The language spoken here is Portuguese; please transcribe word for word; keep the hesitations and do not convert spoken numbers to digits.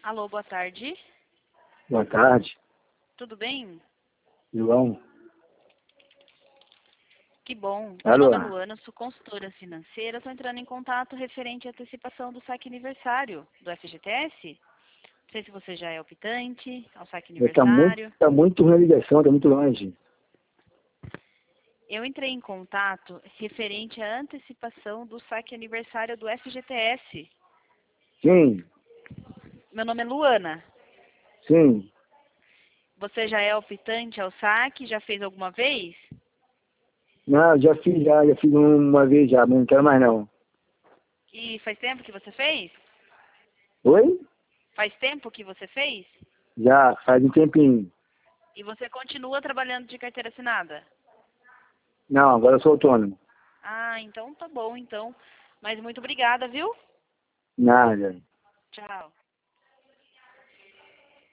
Alô, boa tarde. Boa tarde, Tudo bem? João. Que bom. Meu Alô? nome é Luana, sou consultora financeira. Estou entrando em contato referente à antecipação do saque aniversário do F G T S. Não sei se você já é optante ao saque Está muito, aniversário. tá muito ruim a ligação, está muito longe. Eu entrei em contato referente à antecipação do saque aniversário do F G T S. Sim, Meu nome é Luana. sim. Você já é optante ao saque? Já fez alguma vez? Não, já fiz, já, já fiz uma vez já, mas não quero mais não. E faz tempo que você fez? Oi? Faz tempo que você fez? Já, faz um tempinho. E você continua trabalhando de carteira assinada? Não, agora eu sou autônomo. Ah, então tá bom, então. Mas muito obrigada, viu? Nada. Tchau.